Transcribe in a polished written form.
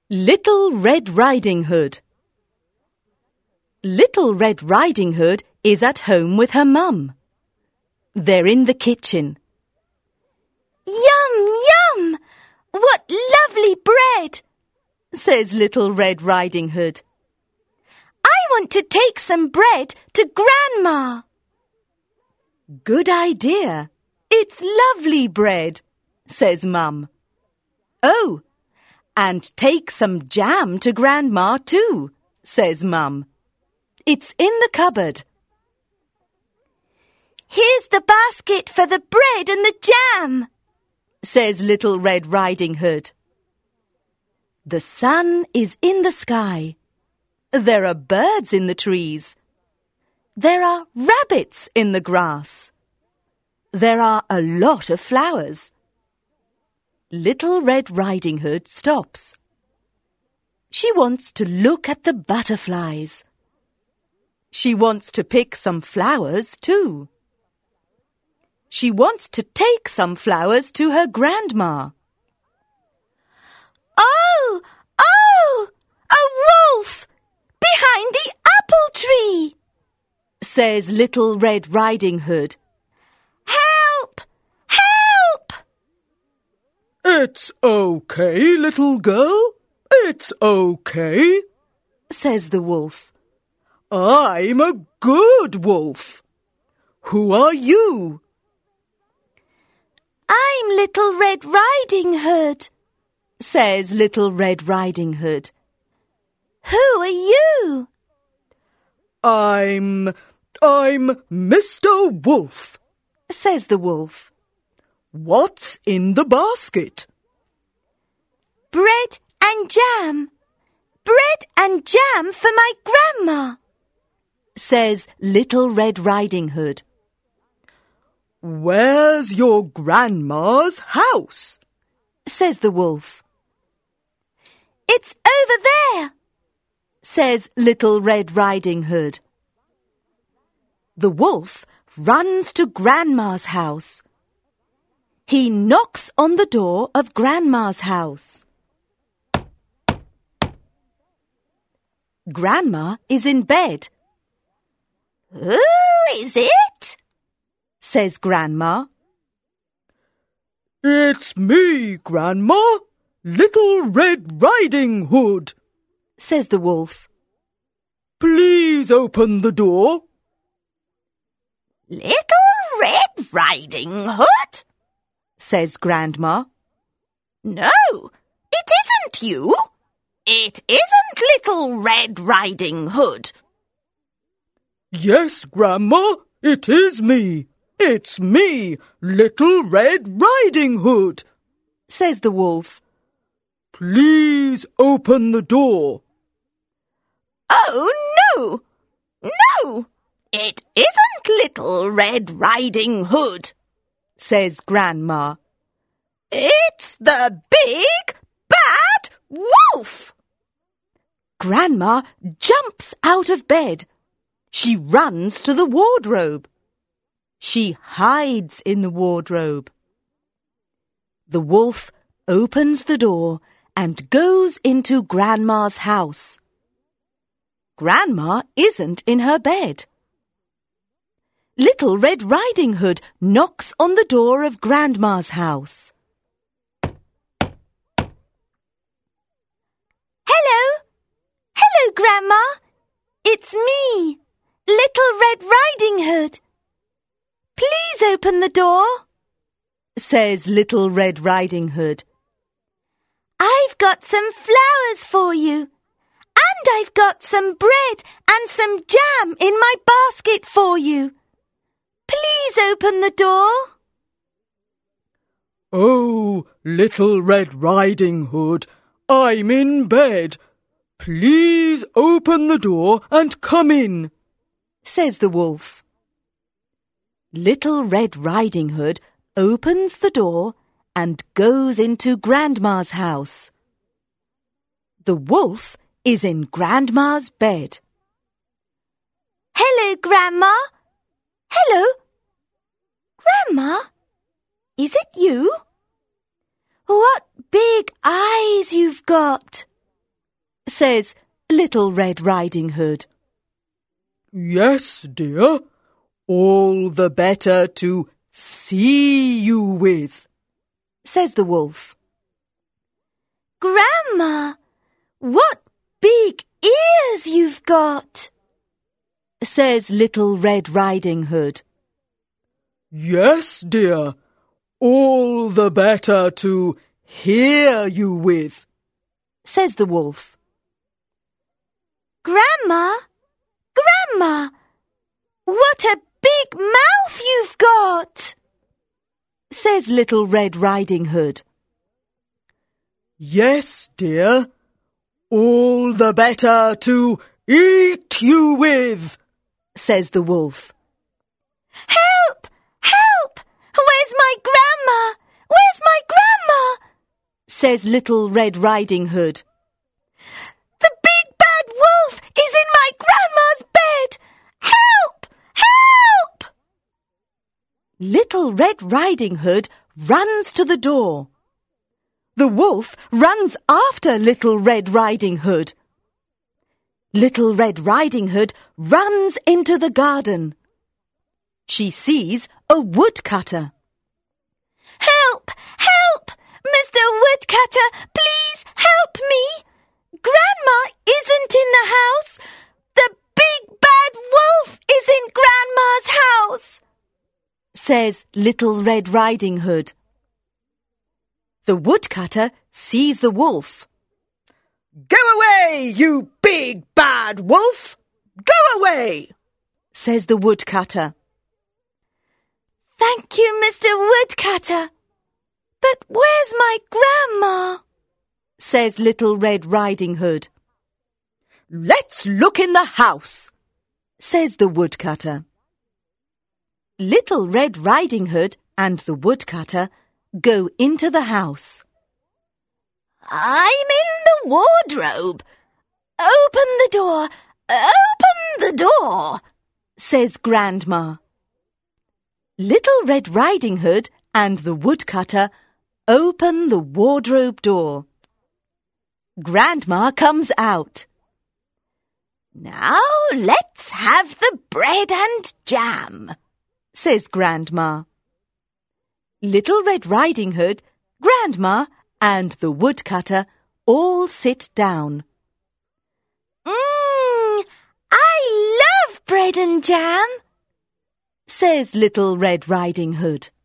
Little Red Riding Hood. Little Red Riding Hood is at home with her mum. They're in the kitchen. Yum, yum! What lovely bread! Says Little Red Riding Hood. I want to take some bread to Grandma. Good idea. It's lovely bread, says Mum. Oh, and take some jam to Grandma too, says Mum. It's in the cupboard. Here's the basket for the bread and the jam, says Little Red Riding Hood. The sun is in the sky. There are birds in the trees. There are rabbits in the grass. There are a lot of flowers. Little Red Riding Hood stops. She wants to look at the butterflies. She wants to pick some flowers too. She wants to take some flowers to her grandma. Oh! Oh! A wolf! Behind the apple tree! Says Little Red Riding Hood. Help! Help! It's okay, little girl. It's okay, says the wolf. I'm a good wolf. Who are you? I'm Little Red Riding Hood, says Little Red Riding Hood. Who are you? I'm Mr. Wolf, says the wolf. What's in the basket? Bread and jam. Bread and jam for my grandma, says Little Red Riding Hood. Where's your grandma's house? says the wolf. It's over there, says Little Red Riding Hood. The wolf runs to Grandma's house. He knocks on the door of Grandma's house. Grandma is in bed. Who is it? says Grandma. It's me, Grandma, Little Red Riding Hood, says the wolf. Please open the door. Little Red Riding Hood? says Grandma. No, it isn't you. It isn't Little Red Riding Hood. Yes, Grandma, it is me. It's me, Little Red Riding Hood, says the wolf. Please open the door. Oh, no! No! It isn't Little Red Riding Hood, says Grandma. It's the big, bad wolf! Grandma jumps out of bed. She runs to the wardrobe. She hides in the wardrobe. The wolf opens the door and goes into Grandma's house. Grandma isn't in her bed. Little Red Riding Hood knocks on the door of Grandma's house. Hello! Hello, Grandma! It's me, Little Red Riding Hood. Please open the door, says Little Red Riding Hood. I've got some flowers for you, and I've got some bread and some jam in my basket for you. Please open the door. Oh, Little Red Riding Hood, I'm in bed. Please open the door and come in, says the wolf. Little Red Riding Hood opens the door and goes into Grandma's house. The wolf is in Grandma's bed. Hello, Grandma. Hello. Grandma, is it you? What big eyes you've got, says Little Red Riding Hood. Yes, dear, all the better to see you with, says the wolf. Grandma, what big ears you've got, says Little Red Riding Hood. Yes, dear, all the better to hear you with, says the wolf. Grandma, what a big mouth you've got, says Little Red Riding Hood. Yes, dear, all the better to eat you with, says the wolf. Help! Help! Where's my grandma? Where's my grandma? says Little Red Riding Hood. The big bad wolf is in my grandma's bed! Help! Help! Little Red Riding Hood runs to the door. The wolf runs after Little Red Riding Hood. Little Red Riding Hood runs into the garden. She sees a woodcutter. Help! Help! Mr. Woodcutter, please help me! Grandma isn't in the house! The big bad wolf is in Grandma's house! says Little Red Riding Hood. The woodcutter sees the wolf. Go away, you big bad wolf! Go away! says the woodcutter. Thank you, Mr. Woodcutter. But where's my grandma? says Little Red Riding Hood. Let's look in the house, says the woodcutter. Little Red Riding Hood and the woodcutter go into the house. I'm in the wardrobe. Open the door. Open the door, says Grandma. Little Red Riding Hood and the woodcutter open the wardrobe door. Grandma comes out. Now let's have the bread and jam, says Grandma. Little Red Riding Hood, Grandma, and the woodcutter all sit down. I love bread and jam, says Little Red Riding Hood.